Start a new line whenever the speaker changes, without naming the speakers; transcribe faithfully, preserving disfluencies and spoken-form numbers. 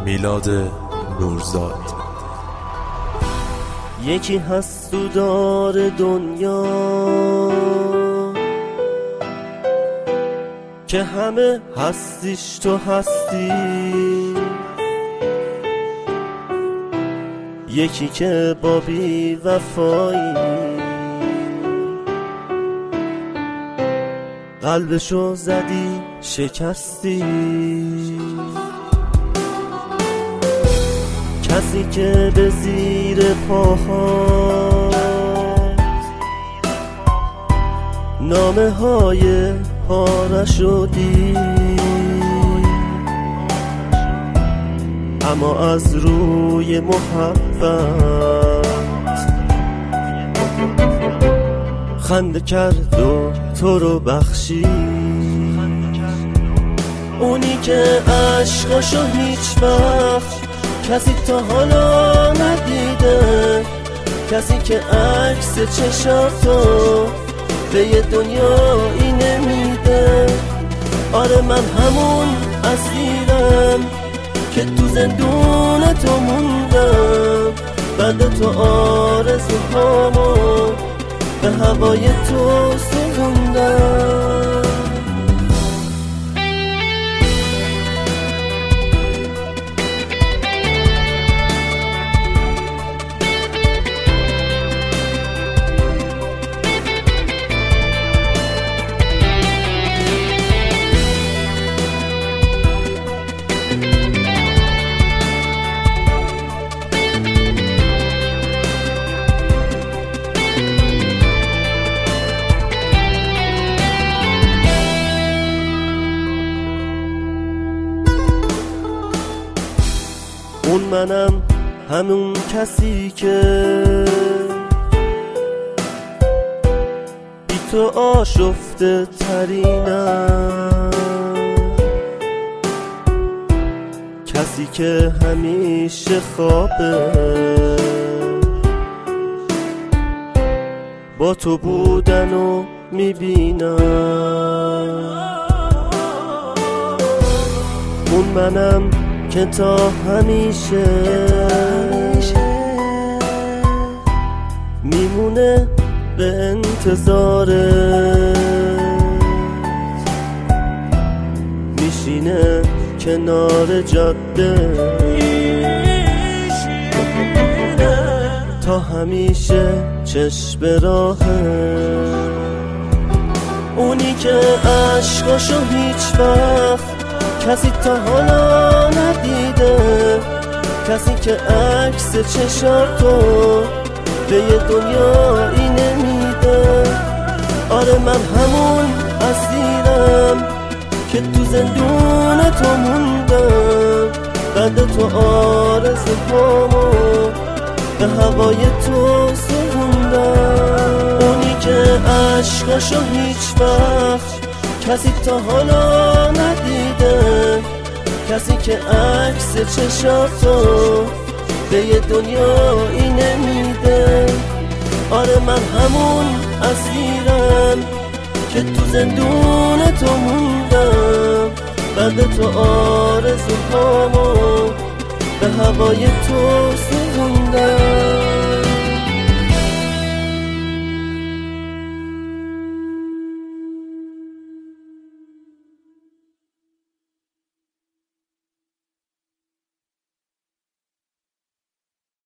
میلاد نورزاد.
یکی هست تو دار دنیا که همه هستیش تو هستی، یکی که با بی وفایی قلبشو زدی شکستی، کسی که به زیر پاهات نامه های پارشو دید، اما از روی محبت خنده کرد و تو رو بخشید. اونی که عشقاشو هیچ وقت کسی تا حالا ندیده، کسی که عکس چشاتو به یه دنیایی نمیده. آره من همون اسیرم که تو زندون تو موندم، بعد تو آرزوهامو به هوای تو سوزوندم. اون منم همون کسی که بی تو آشفته ترینم، کسی که همیشه خوابه با تو بودنو میبینم. اون منم که تا همیشه میمونه به انتظارت، میشینه کنار جاده تا همیشه چشم به راهه. اونی که عشقاشو هیچ وقت کسی تا حالا ندیده، کسی که عکس چشاتو به یه دنیایی نمیده. آره من همون اسیرم که تو زندون تو موندم، بعد تو آرزوهامو به هوای تو سوزوندم. اونی که عشقاشو هیچ وقت کسی تا حالا ندیده، کسی که عکس چشاتو به یه دنیایی نمیده. آره من همون اسیرم که تو زندون تو موندم، بعد تو آرزوهامو به هوای تو سوزوندم.